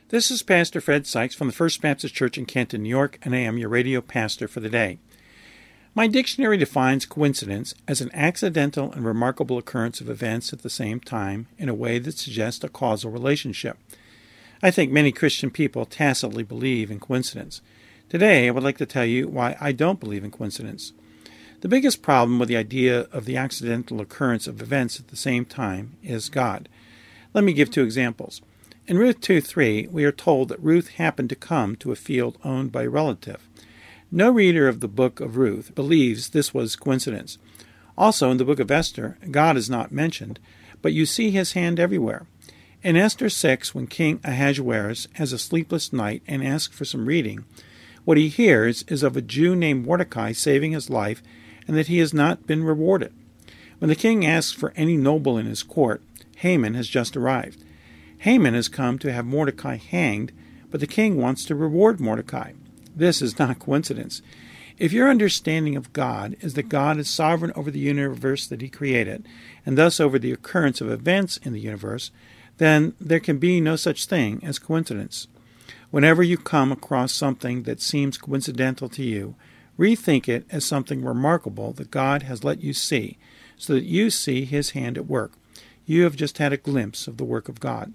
This is Pastor Fred Sykes from the First Baptist Church in Canton, New York, and I am your radio pastor for the day. My dictionary defines coincidence as an accidental and remarkable occurrence of events at the same time in a way that suggests a causal relationship. I think many Christian people tacitly believe in coincidence. Today, I would like to tell you why I don't believe in coincidence. The biggest problem with the idea of the accidental occurrence of events at the same time is God. Let me give two examples. In Ruth 2:3, we are told that Ruth happened to come to a field owned by a relative. No reader of the book of Ruth believes this was coincidence. Also, in the book of Esther, God is not mentioned, but you see his hand everywhere. In Esther 6, when King Ahasuerus has a sleepless night and asks for some reading, what he hears is of a Jew named Mordecai saving his life and that he has not been rewarded. When the king asks for any noble in his court, Haman has just arrived. Haman has come to have Mordecai hanged, but the king wants to reward Mordecai. This is not coincidence. If your understanding of God is that God is sovereign over the universe that he created, and thus over the occurrence of events in the universe, then there can be no such thing as coincidence. Whenever you come across something that seems coincidental to you, rethink it as something remarkable that God has let you see, so that you see his hand at work. You have just had a glimpse of the work of God.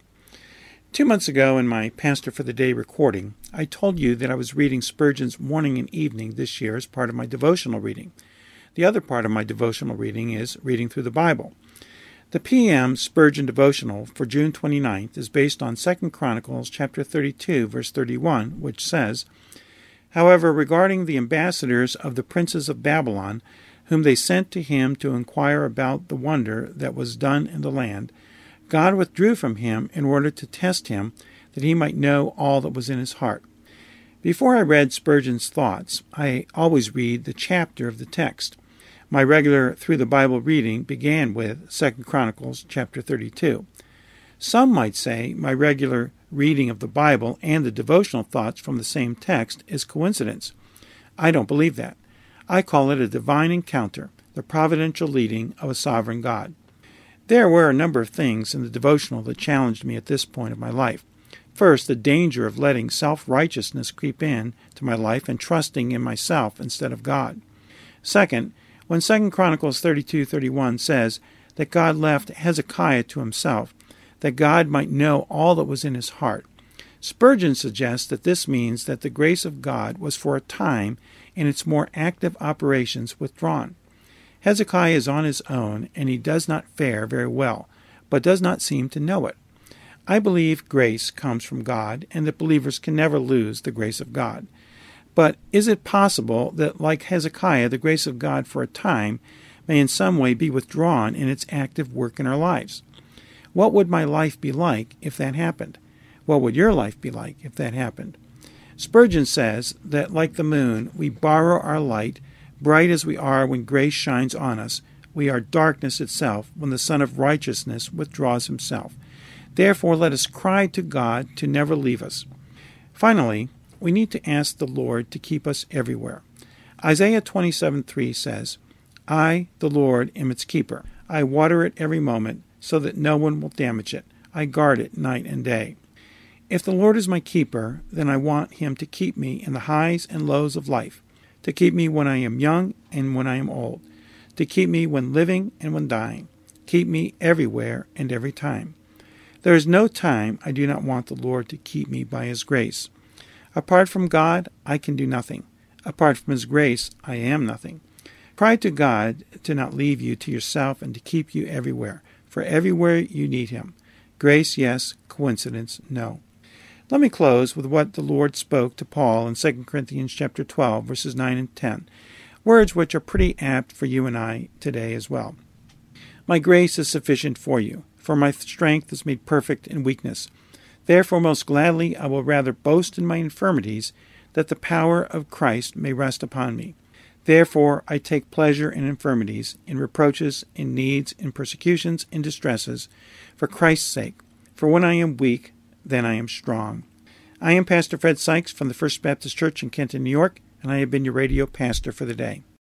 2 months ago in my Pastor for the Day recording, I told you that I was reading Spurgeon's Morning and Evening this year as part of my devotional reading. The other part of my devotional reading is reading through the Bible. The PM Spurgeon devotional for June 29th is based on 2 Chronicles chapter 32, verse 31, which says, "However, regarding the ambassadors of the princes of Babylon, whom they sent to him to inquire about the wonder that was done in the land, God withdrew from him in order to test him, that he might know all that was in his heart." Before I read Spurgeon's thoughts, I always read the chapter of the text. My regular Through the Bible reading began with 2 Chronicles chapter 32. Some might say my regular reading of the Bible and the devotional thoughts from the same text is coincidence. I don't believe that. I call it a divine encounter, the providential leading of a sovereign God. There were a number of things in the devotional that challenged me at this point of my life. First, the danger of letting self-righteousness creep in to my life and trusting in myself instead of God. Second, when 2 Chronicles 32:31 says that God left Hezekiah to himself, that God might know all that was in his heart, Spurgeon suggests that this means that the grace of God was for a time in its more active operations withdrawn. Hezekiah is on his own, and he does not fare very well, but does not seem to know it. I believe grace comes from God, and that believers can never lose the grace of God. But is it possible that, like Hezekiah, the grace of God for a time may in some way be withdrawn in its active work in our lives? What would my life be like if that happened? What would your life be like if that happened? Spurgeon says that, like the moon, we borrow our light. Bright as we are when grace shines on us, we are darkness itself when the Son of Righteousness withdraws himself. Therefore, let us cry to God to never leave us. Finally, we need to ask the Lord to keep us everywhere. Isaiah 27:3 says, "I, the Lord, am its keeper. I water it every moment so that no one will damage it. I guard it night and day." If the Lord is my keeper, then I want him to keep me in the highs and lows of life, to keep me when I am young and when I am old, to keep me when living and when dying, keep me everywhere and every time. There is no time I do not want the Lord to keep me by his grace. Apart from God, I can do nothing. Apart from his grace, I am nothing. Cry to God to not leave you to yourself and to keep you everywhere, for everywhere you need him. Grace, yes. Coincidence, no. Let me close with what the Lord spoke to Paul in 2 Corinthians chapter 12, verses 9 and 10, words which are pretty apt for you and I today as well. "My grace is sufficient for you, for my strength is made perfect in weakness. Therefore most gladly I will rather boast in my infirmities, that the power of Christ may rest upon me. Therefore I take pleasure in infirmities, in reproaches, in needs, in persecutions, in distresses, for Christ's sake. For when I am weak, then I am strong." I am Pastor Fred Sykes from the First Baptist Church in Canton, New York, and I have been your radio pastor for the day.